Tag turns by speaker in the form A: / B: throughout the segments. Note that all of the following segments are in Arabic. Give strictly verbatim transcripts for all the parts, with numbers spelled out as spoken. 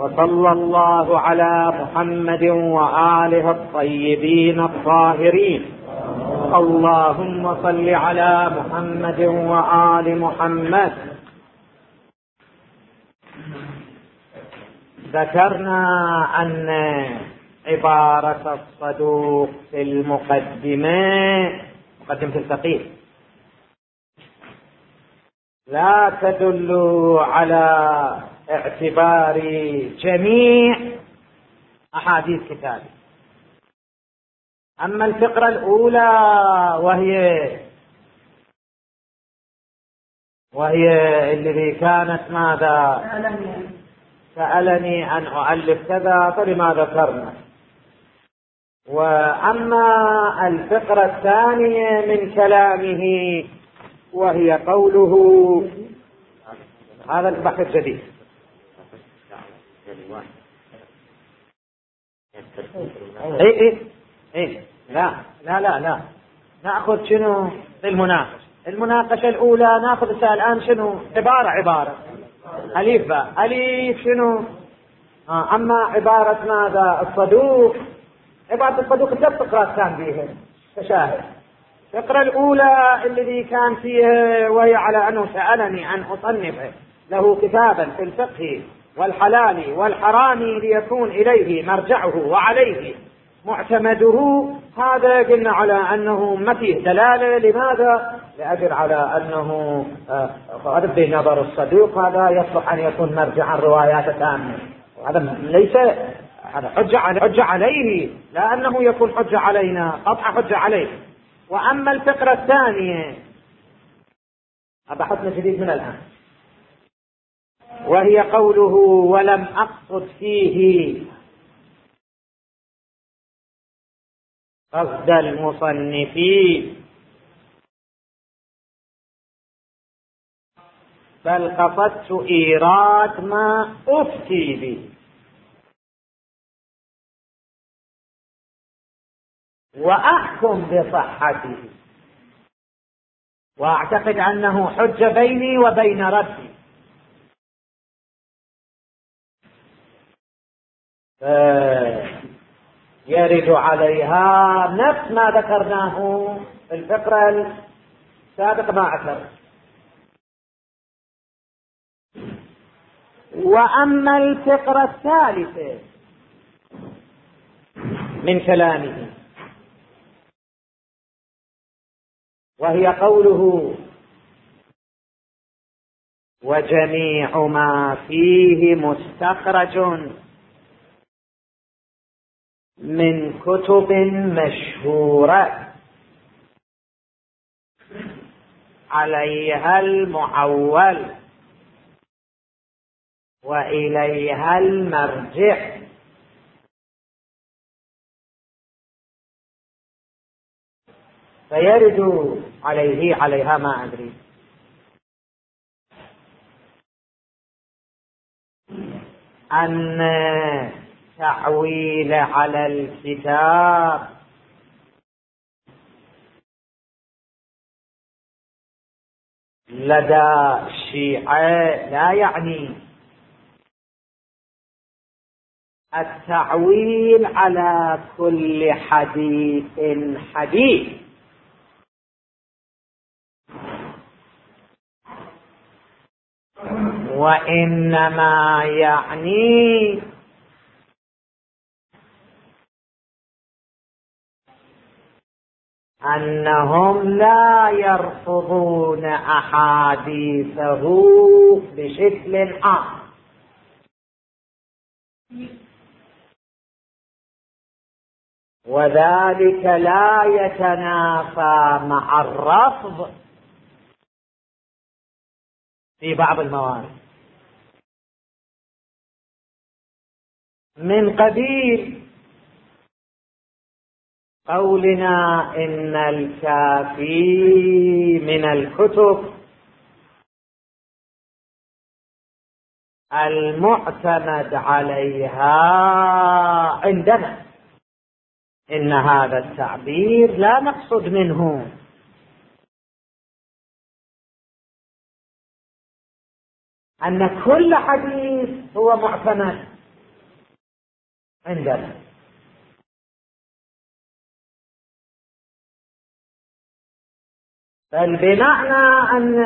A: وصلى الله على محمد وآله الطيبين الطاهرين. اللهم صل على محمد وآل محمد. ذكرنا أن عبارة الصدوق في المقدمة مقدمة الفقيه لا تدل على اعتبار جميع أحاديث كتابه. أما الفقرة الأولى وهي وهي التي كانت ماذا؟ سألني أن أؤلف كذا فلما ذكرنا. وأما الفقرة الثانية من كلامه وهي قوله، هذا البحث الجديد. اي اي اي لا لا لا لا ناخذ شنو المناقشه المناقشه الاولى. ناخذ الان شنو عباره عباره الف باء الف شنو. آه اما عباره ماذا الصدوق، عباره الصدوق ثلاث فقرات كان فيها تشاهد. الفقره الاولى الذي كان فيها وهي على انه سالني ان اصنف له كتابا في الفقه والحلال والحرام ليكون إليه مرجعه وعليه معتمده. هذا قلنا على أنه ما فيه دلالة. لماذا؟ لأجل على أنه هذا بنظر الصدوق هذا يصلح أن يكون مرجعا روايات تامة. هذا ليس هذا حجة حجة عليه، لا أنه يكون حجة علينا، قطع حجة عليه. وأما الفقرة الثانية بحثنا جديد من الآن، وهي قوله ولم أقصد فيه قصد المصنفين بل قصدت إيراد ما أفتي به وأحكم بصحته، وأعتقد أنه حجة بيني وبين ربي. يرد عليها نفس ما ذكرناه في الفقرة السابقة ما أكثر. وأما الفقرة الثالثة من كلامه وهي قوله وجميع ما فيه مستخرج من كتب مشهورة عليها المعول وإليها المرجع. فيرد عليه عليها ما أدري أن تعويل على الكتاب لدى الشيعة لا يعني التعويل على كل حديث حديث، وإنما يعني أنهم لا يرفضون أحاديثه بشكل عام، وذلك لا يتنافى مع الرفض في بعض الموارد من قبيل قولنا إن الكافي من الكتب المعتمد عليها عندنا. إن هذا التعبير لا نقصد منه أن كل حديث هو معتمد، عندنا. بل بمعنى أن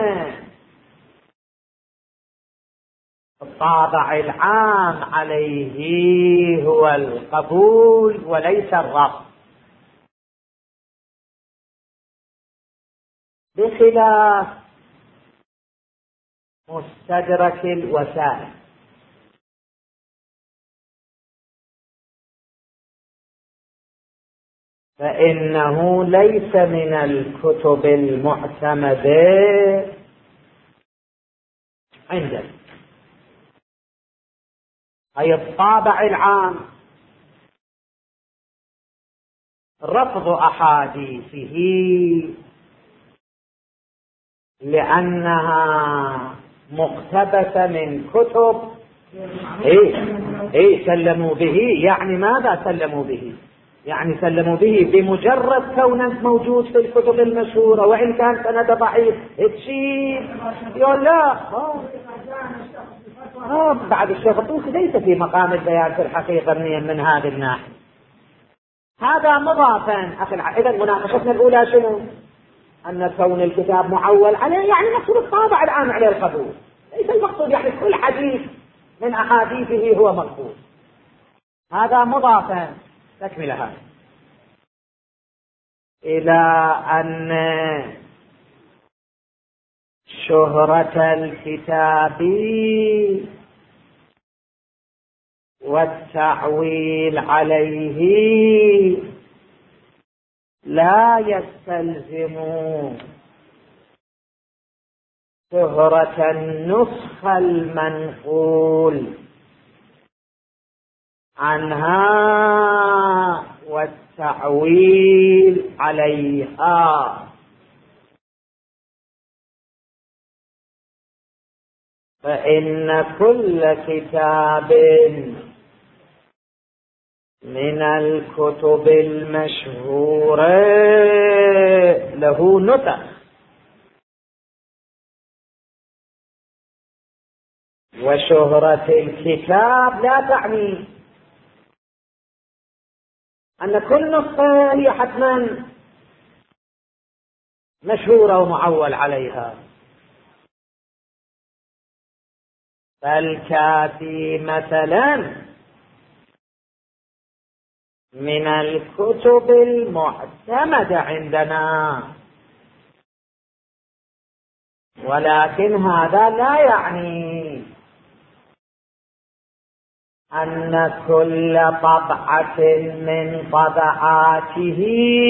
A: الطابع العام عليه هو القبول وليس الرفض، بخلاف مستدرك الوسائل، فإنه ليس من الكتب المعتمدة عندنا، أي الطابع العام رفض أحاديثه لأنها مقتبسة من كتب إيه إيه سلموا به. يعني ماذا سلموا به؟ يعني سلموا به بمجرد كونه موجود في الكتب المشهورة وإن كان سند ضعيف تشيل يقول لا آه. آه بعد الشيخ الطوسي ليس في مقام البيان في الحقيقة من هذه الناحية. هذا مضافا أخي. إذا مناقشتنا الأولى شنو؟ أن كون الكتاب معول عليه يعني مقصود الطابع العام عليه القبول، ليس المقصود يعني كل حديث من أحاديثه هو مقبول. هذا مضافا. تكمل هذا إلى أن شهرة الكتاب والتعويل عليه لا يستلزم شهرة النسخ المنقول عنها والتعويل عليها، فإن كل كتاب من الكتب المشهورة له نسخ، وشهرة الكتاب لا تعني أن كل نسخة هي حتما مشهورة ومعول عليها، فالكافي مثلا من الكتب المعتمدة عندنا، ولكن هذا لا يعني أن كل طبعة من طبعاته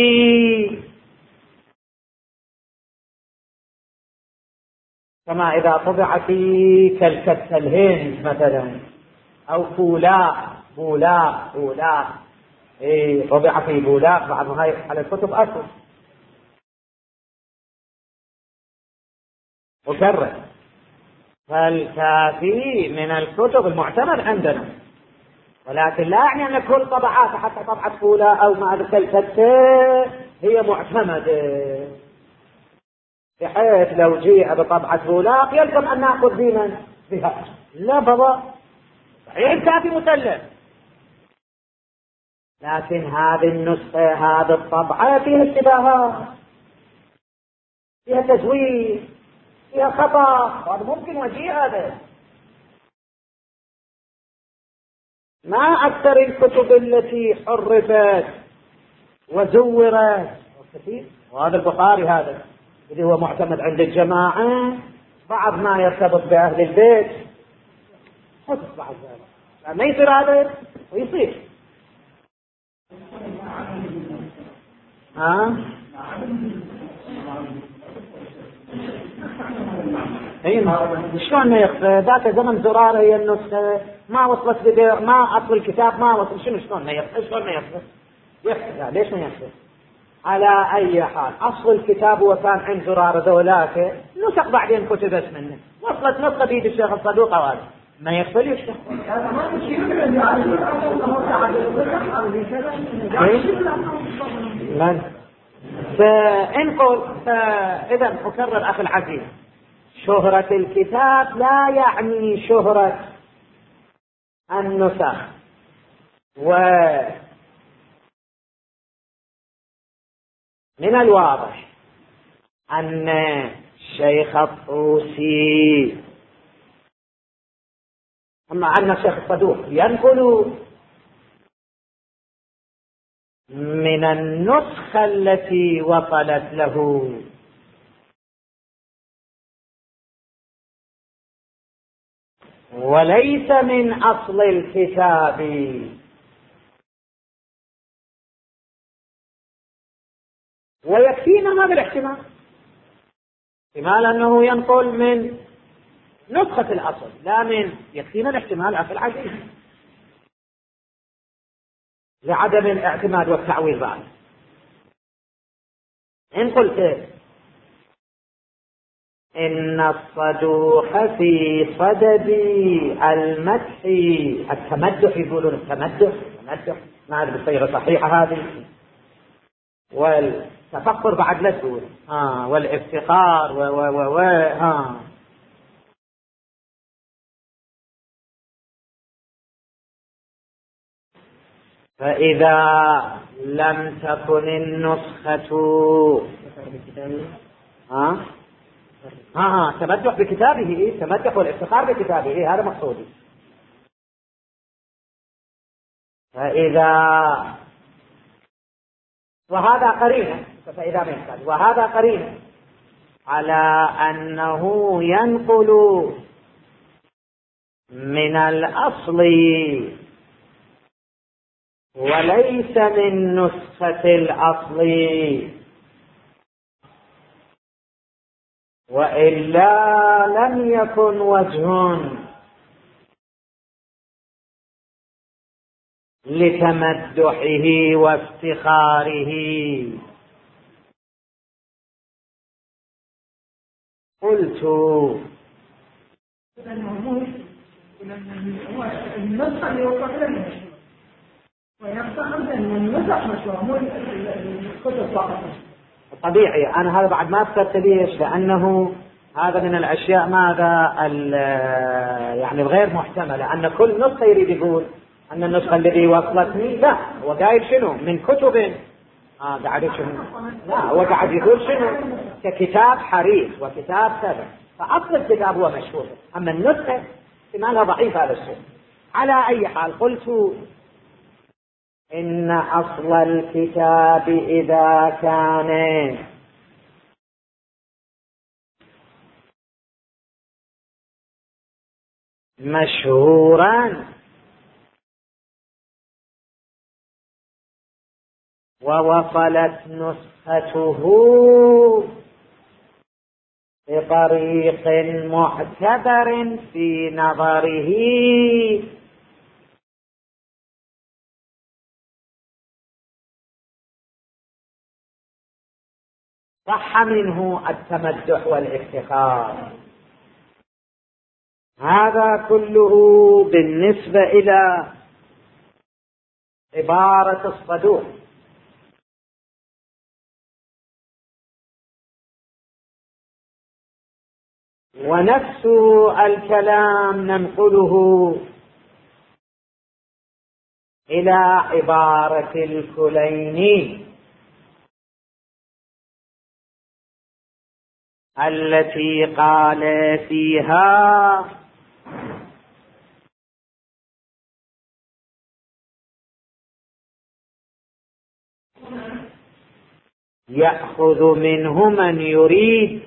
A: كما إذا طبع في كالكتة الهند مثلا أو بولاق بولاق بولاق إيه طبع في بولاق بعض هاي على الكتب أصل مكرر. فالكافي من الكتب المعتمد عندنا، ولكن لا يعني أن كل طبعات حتى طبعة بولاق أو ما كالكتة هي معتمدة، بحيث لو جيء بطبعة بولاق يلزم أن نأخذ دينا بها. لا بابا، صحيح الكافي مسلم، لكن هذه النسخة هذه الطبعة فيها اشتباهات، فيها تزوير، فيها خطأ، هذا ممكن وجيه. هذا ما أكثر الكتب التي حرفت وزورت كثير. وهذا البخاري هذا اللي هو معتمد عند الجماعة، بعض ما يرتبط بأهل البيت حفظ بعض ذلك، ما يصير هذا ويصير. ها اي شلون ما يخفى؟ ذاك زمن زرار هي النسخة ما وصلت بدير، ما أصل الكتاب ما وصل، شنو شلون ما يخفى؟ شلون ما يخفى؟ يخفى ليش ما يخفى؟ على أي حال أصل الكتاب وكان عند زرار ذولاك نسخ بعدين كتبت منه، وصلت نسخة بيد الشيخ الصدوق وهذا ما يخفى ليش؟ من؟ فإنقل إذا أكرر أخي العزيز، شهرة الكتاب لا يعني شهرة النسخ، ومن الواضح أن الشيخ الطوسي أما أن الشيخ الصدوق ينقل من النسخة التي وصلت له وليس من أصل الكتاب، ويكفينا هذا الاحتمال، احتمال أنه ينقل من نسخة الأصل لا من، يكفينا الاحتمال في العزيز لعدم الاعتماد والتعويل بعد. إن قلت إن الصدوق في صدد المدح، التمدح يقولون التمدح التمدح ما أدري بالصيغة صحيحة هذه، والتفخر بعد لا تقول ها، والافتخار و و و و ها. فإذا لم تكن النسخة ها ها ها تمدح بكتابه، إيه؟ تمدح والافتخار بكتابه، إيه؟ هذا مقصودي. فإذا وهذا قرينة، فإذا ما يحتاج وهذا قرينة على أنه ينقل من الأصل وليس من نسخة الأصل، وإلا لم يكن وجه لتمدحه وافتخاره. قلت
B: النسخة اللي وصلت لنا ويفتخر بأن النسخ مشروع مو الكتب فقط.
A: طبيعي، أنا هذا بعد ما أفكرت ليش، لأنه هذا من الأشياء ماذا يعني الغير محتملة، أن كل نسخة يريد يقول أن النسخة الذي وصلتني، لا هو قايل شنو من كتب، آه قاعد شنو، لا هو قاعد يقول شنو ككتاب حريص وكتاب كذا، فأصل الكتاب هو مشهور، أما النسخة احتمالها ضعيف هذا الشيء. على أي حال قلت إن أصل الكتاب إذا كان مشهورا ووصلت نسخته بطريق معتبر في نظره صح منه التمدح والافتخار. هذا كله بالنسبة إلى عبارة الصدوق. ونفس الكلام ننقله إلى عبارة الكليني التي قال فيها يأخذ منه من يريد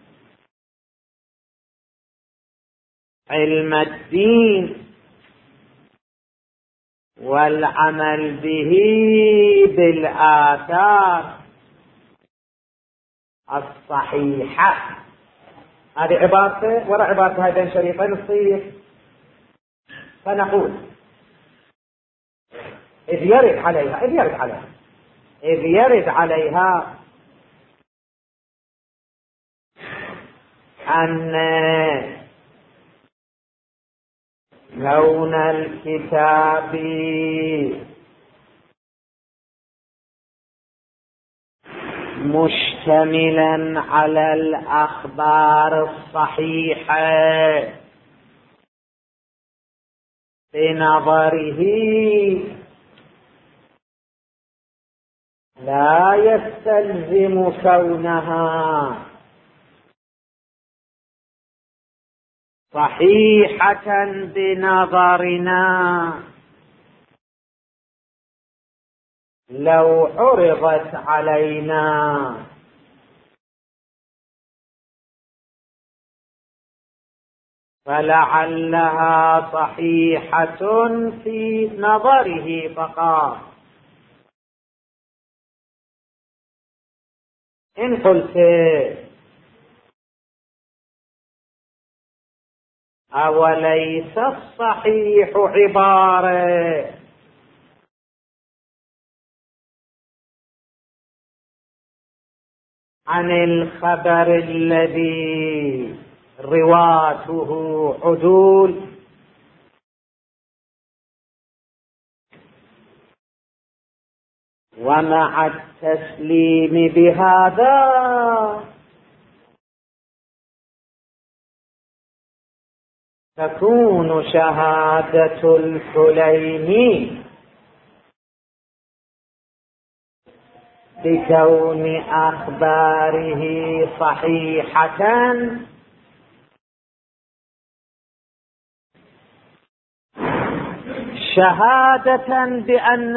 A: علم الدين والعمل به بالآثار الصحيحة. هذه عبارته ولا عبارة هذين شريطين تصير. فنقول إذ يرد عليها إذ يرد عليها إذ يرد عليها أن كون الكتاب مشتملا على الأخبار الصحيحة بنظره لا يستلزم كونها صحيحة بنظرنا لو عرضت علينا، فلعلها صحيحة في نظره فقط. إن قلت أوليس الصحيح عبارة عن الخبر الذي رواته عدول، ومع التسليم بهذا تكون شهادة الكليني بكون أخباره صحيحة شهادة بأن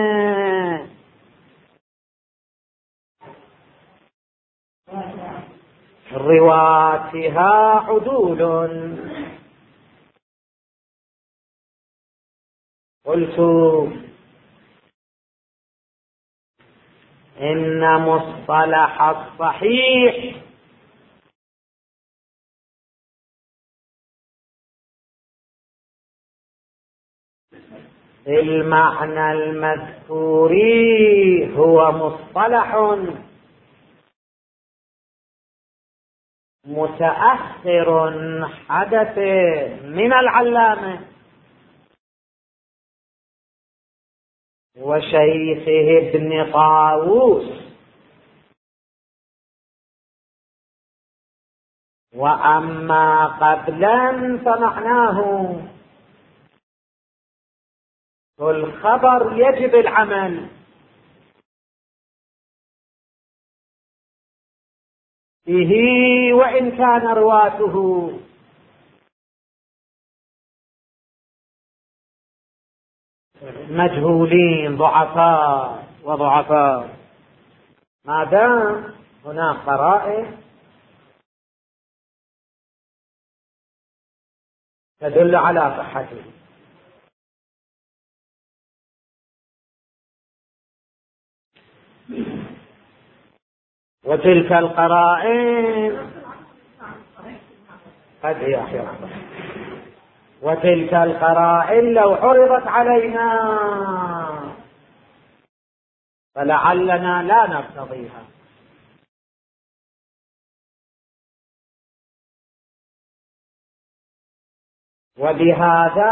A: رواتها عدول. قلت إن مصطلح الصحيح المعنى المذكور هو مصطلح متأخر حدث من العلامة وشيخه ابن طاووس، وأما قبلا فمعناه الخبر يجب العمل به وإن كان رواته مجهولين ضعفاء وضعفاء، ما دام هناك قرائن تدل على صحته. وتلك القرائن قد هي أحيانا، وتلك القرائن لو عرضت علينا فلعلنا لا نرتضيها. وبهذا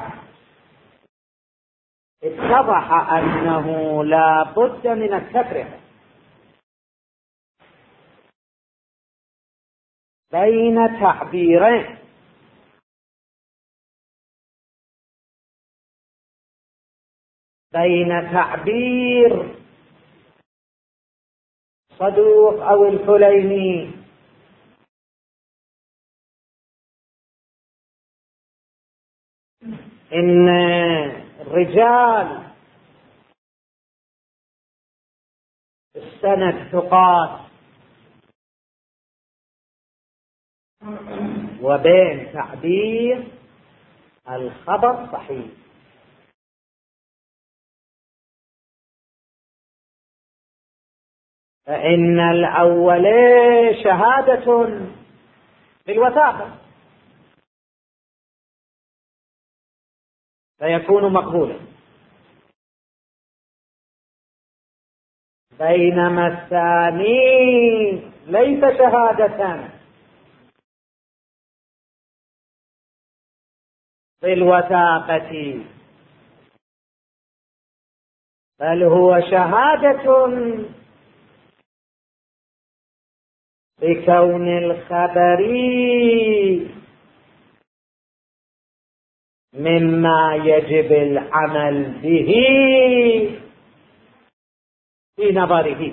A: اتضح أنه لا بد من التفرقة بين تعبيرين: بين تعبير صدوق أو الكليني إن الرجال السند ثقات، وبين تعبير الخبر صحيح. فإن الأول شهادة بالوثاقة فيكون مقبولا، بينما الثاني ليس شهادة بالوثاقة، بل هو شهادة بكون الخبر مما يجب العمل به في نظره،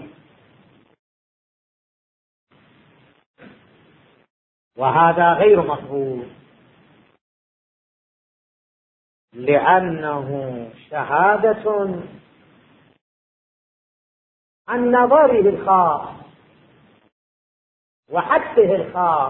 A: وهذا غير مقبول، لأنه شهادة عن نظره الخاص وحدسه الخاص،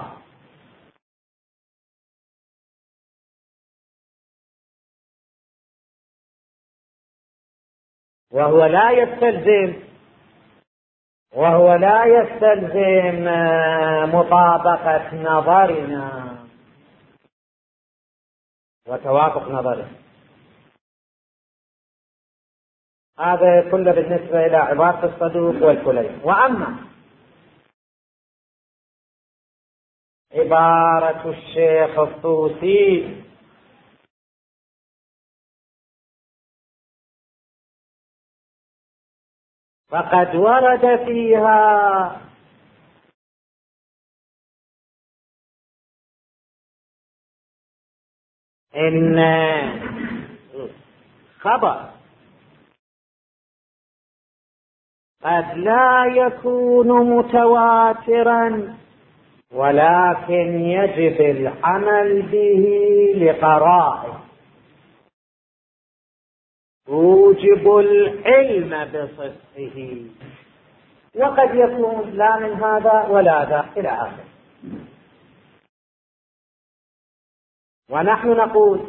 A: وهو لا يستلزم وهو لا يستلزم مطابقة نظرنا وتوافق نظره. هذا كله بالنسبة إلى عبارة الصدوق والكلي. وأما عبارة الشيخ الطوسي فقد ورد فيها إن خبر قد لا يكون متواترا، ولكن يجب العمل به لقرائن توجب العلم بصدقه، وقد يكون لا من هذا ولا ذا إلى آخره. ونحن نقول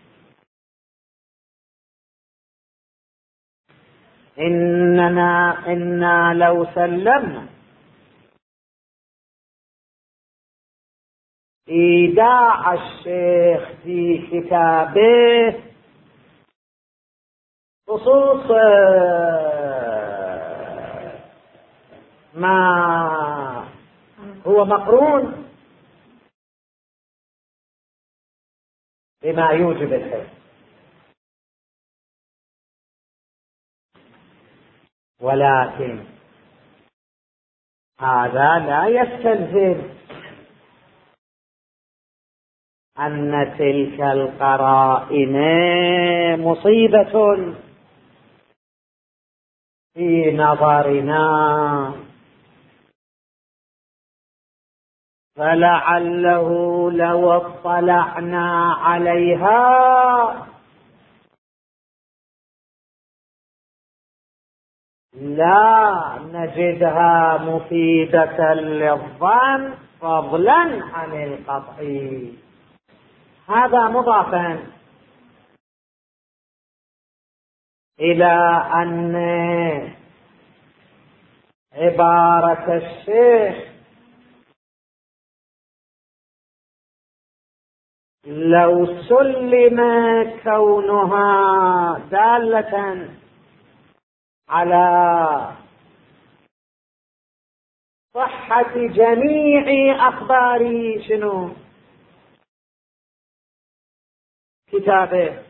A: إننا إنا لو سلمنا إيداع الشيخ في كتابه خصوص ما هو مقرون بما يوجب الحفظ، ولكن هذا لا يستلزم أن تلك القرائن مصيبة في نظرنا، فلعله لو اطلعنا عليها لا نجدها مفيدة للظن فضلا عن القطعي. هذا مضافا إلى أن عبارة الشيخ لو سلم كونها دالة على صحة جميع أخبار شنو كتابه،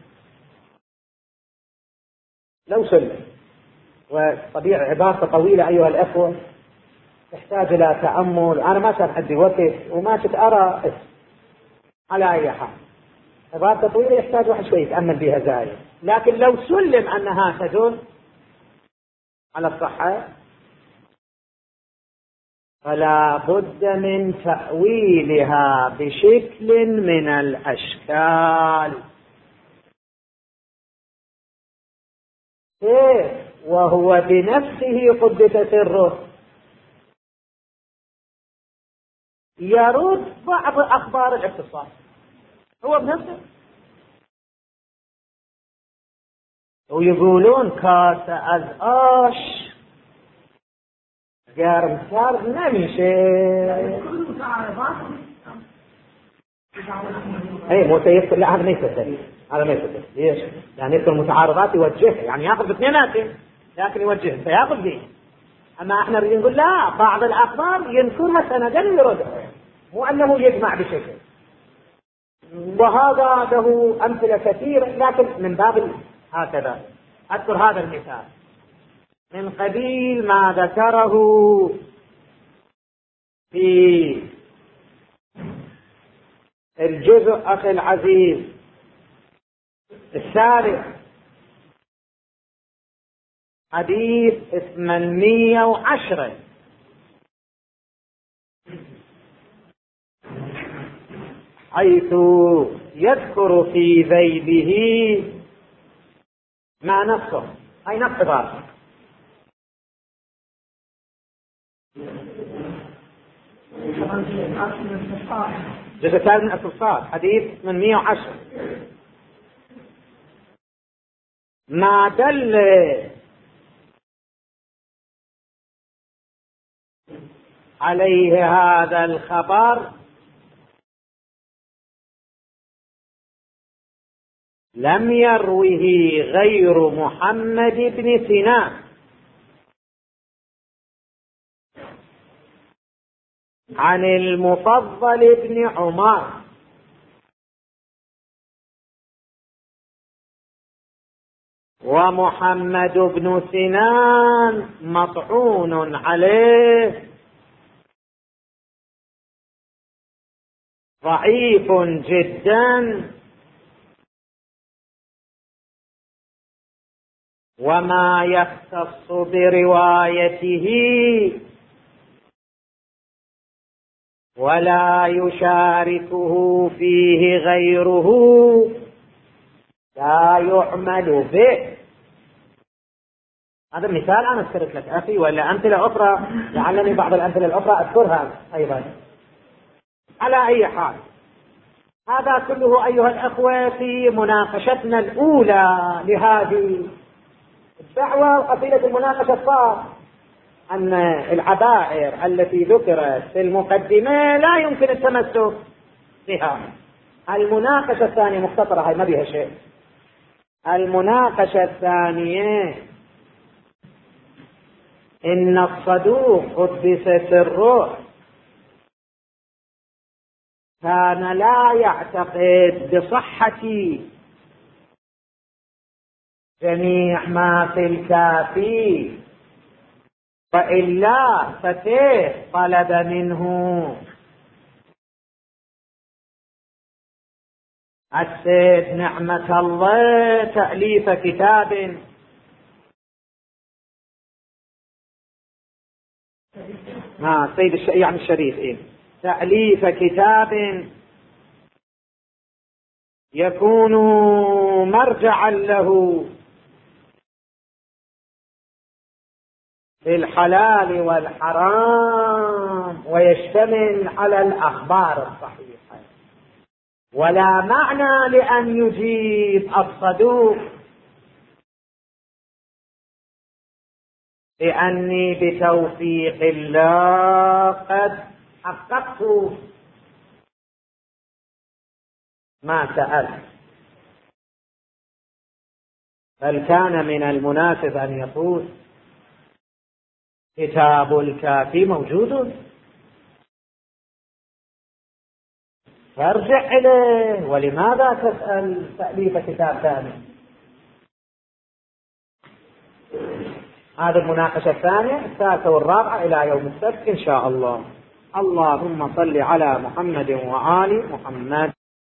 A: لو سلم، وطبيعي عبارة طويلة أيها الأخوة تحتاج إلى تأمل، أنا ما كان عندي وقت وما كنت أرى على أي حال، عبارة طويلة يحتاج واحد شوي يتأمل بها زايد، لكن لو سلم أنها تدل على الصحة فلا بد من تأويلها بشكل من الأشكال، وهو بنفسه قدس سره يرد بعض أخبار الاختصاص، هو بنفسه، ويقولون كاس از آش گرمتر نمیشه. اي متيسر، لا هذا ما يصدق، هذا ما يصدق. ليش؟ يعني يذكر المتعارضات يوجهها، يعني ياخذ باثنيناتهم لكن يوجهها فياخذ به. اما احنا نقول لا، بعض الاخبار ينكرها سندا ويردها، مو انه يجمع بشكل، وهذا له امثله كثيره، لكن من باب هكذا اذكر هذا المثال من قبيل ما ذكره في الجزء أخي العزيز الثالث حديث ثمانمئة وعشرة حيث يذكر في ذيله مع نفسه، أي نفس عبارة جزء ثالث من الصفات، حديث ثمانمئة وعشرة. ما دل عليه هذا الخبر لم يروه غير محمد بن سنان عن المفضل بن عمر ومحمد بن سنان مطعون عليه ضعيف جدا، وما يختص بروايته ولا يشاركه فيه غيره لا يعمل به. هذا مثال أنا أذكرت لك أخي، ولا أمثلة أخرى لعلني بعض الأمثلة الأخرى أذكرها أيضا. على أي حال، هذا كله أيها الأخوة في مناقشتنا الأولى لهذه الدعوة. وقضية المناقشة الصار أن العبائر التي ذكرت في المقدمة لا يمكن التمسك بها. المناقشة الثانية مختصرة، هاي ما بها شيء. المناقشة الثانية إن الصدوق قدس سره كان لا يعتقد بصحة جميع ما في الكافي، وإلا فكيف طلب منه السيد نعمة الله تأليف كتاب ما سيد الش... يعني الشريف إيه؟ تأليف كتاب يكون مرجعا له في الحلال والحرام، ويشتمل على الأخبار الصحيحة. ولا معنى لأن يجيب الصدوق لأني بتوفيق الله قد حققت ما سألت، بل كان من المناسب أن يقول كتاب الكافي موجود فارجع إليه، ولماذا تسأل تأليف كتاب ثاني؟ هذه المناقشة الثانية. الثالثة والرابعة إلى يوم السبت إن شاء الله. اللهم صل على محمد وآل محمد.